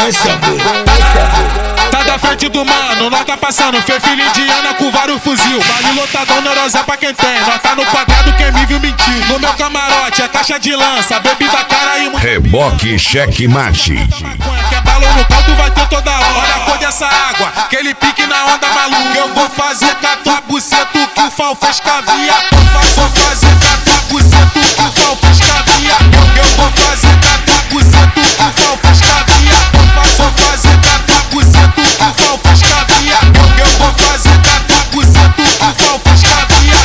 Desce, amor. Tá da frente do mano, nós tá passando. Fê filho indiana com vários fuzil. Vale lotadão, neurose pra quem tem. Nós tá no quadrado, quem me viu mentir. No meu camarote é caixa de lança, bebida cara e muito. Reboque Cheque Mate. Quer balão no caldo, vai ter toda hora. Olha a cor dessa água, aquele pique na onda maluca. Eu vou fazer com a tua buceta que o Fal fez cavia. Vou fazer com a tua buceta que o Fal fez cavia. Eu vou fazer com a tua buceta que o Fal fez cavia. Vou fazer com a tua buceta que o Fal fez cavia. Eu vou fazer com a tua buceta que o Fal fez cavia.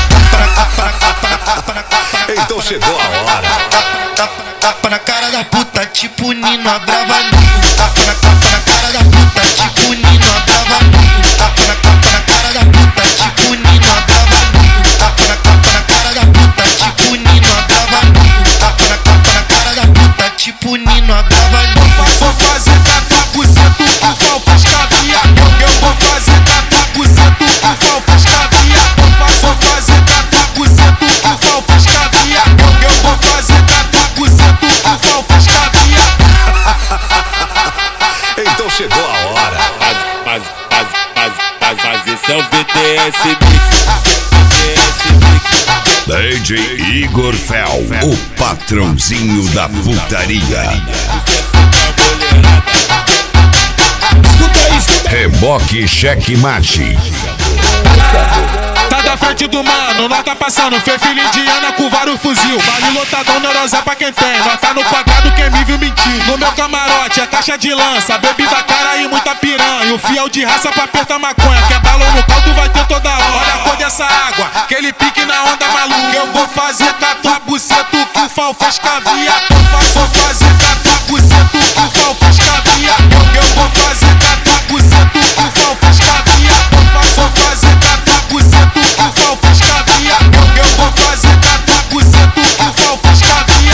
Então chegou a hora. Tapa na cara da puta, tipo Nino Abravanel. Tapa na cara da puta, tipo Nino Abravanel. Tapa na cara da puta, tipo Nino Abravanel. Tapa na cara da puta, tipo Nino Abravanel. Tapa na cara da puta, tipo Nino Abravanel. Vou fazer com a tua buceta que o Fal fez cavia. Eu vou fazer com a tua buceta que o Fal fez cavia. Vou fazer com a tua buceta que o Fal fez cavia. Eu vou fazer com a tua buceta que o Fal fez cavia. Então chegou a hora. Fazer seu BTS Mix. DJ Igor Fel, o patrãozinho da putaria. Reboque Cheque Mate. Tá da frente do mano, nós tá passando. Fê filho indiana com vários fuzil. Vale lotadão, neurose pra quem tem. Nós tá no quadrado, quem me viu mentir. No meu camarote é caixa de lança, bebida cara e muita piranha. O fiel de raça pra apertar maconha. Quer balão no caldo, vai ter toda hora. Olha a cor dessa água, aquele pique na onda maluca. Eu vou fazer com a tua buceta que o Fal fez cavia. Vou fazer com a tua buceta que o Fal fez cavia. Eu vou fazer com a tua buceta que o Fal fez cavia. Vou fazer com a tua buceta que o Fal fez cavia. Eu vou fazer com a tua buceta que o Fal fez cavia.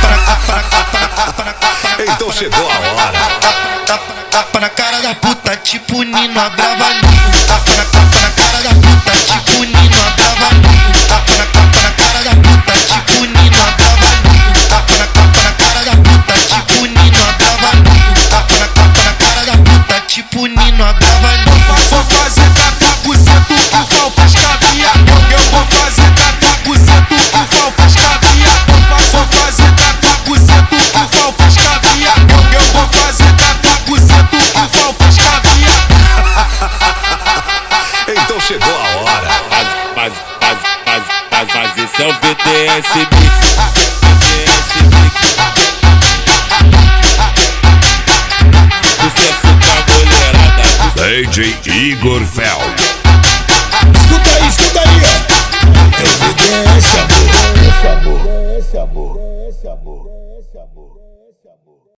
Então chegou a hora. Tapa na cara da puta, tipo Nino Abravanel. Tapa na cara da puta, tipo Nino Abravanel. Tapa na cara da puta, tipo Nino Abravanel. Tapa na cara da puta, tipo Nino Abravanel. Tapa na cara da puta, tipo Nino Abravanel. Vou fazer com a tua buceta que o Fal fez cavia. Eu vou fazer com a tua buceta que o Fal fez cavia. Vou fazer com a tua buceta que o Fal fez cavia. Eu vou fazer com a tua buceta que o Fal fez cavia. Então chegou a hora. Fazer seu BTS Mix. Sucesso pra mulherada. DJ Igor Fel. Escuta aí, ó. É o BDS, amor.